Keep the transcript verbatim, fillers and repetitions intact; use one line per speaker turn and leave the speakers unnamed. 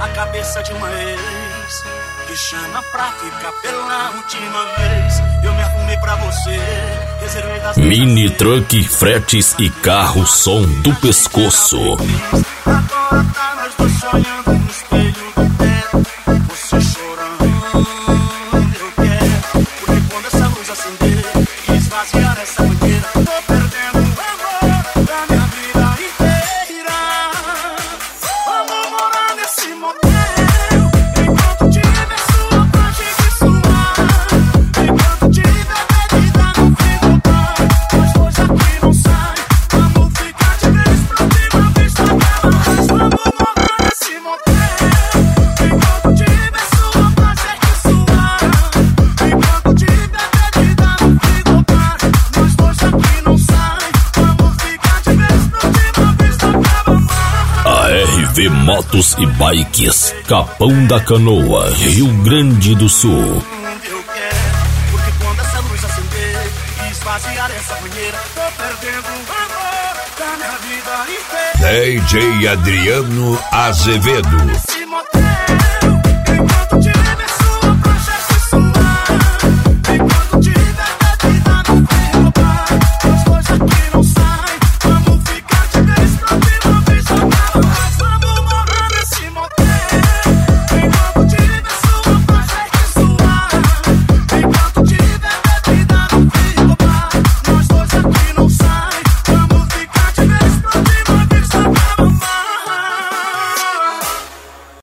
a cabeça de uma ex que chama pra ficar pela última vez. Eu me arrumei pra você, reservei das
Mini Truck, fretes e carro, som do pescoço.
Agora tá nós dois sonhando no espelho do teto. Você chorando, eu quero. Porque quando essa luz acender e esvaziar essa banheira, tô perdendo o amor da minha vida inteira. Vamos morar nesse motel, enquanto tiver sua parte de suar, enquanto tiver bebida no fim do bar. Nós dois aqui não sai, vamos ficar de vez pra última vez na cama. Vamos morar nesse motel, enquanto tiver sua parte de suar, enquanto tiver bebida no fim do bar. Nós dois aqui não sai, vamos ficar de vez pra última vez na cama.
A R V Motos e Bikes, Capão da Canoa, Rio Grande do Sul.
Eu quero, porque quando essa luz acender e esvaziar essa banheira, tô perdendo o amor da minha vida inteira.
D J Adriano Azevedo.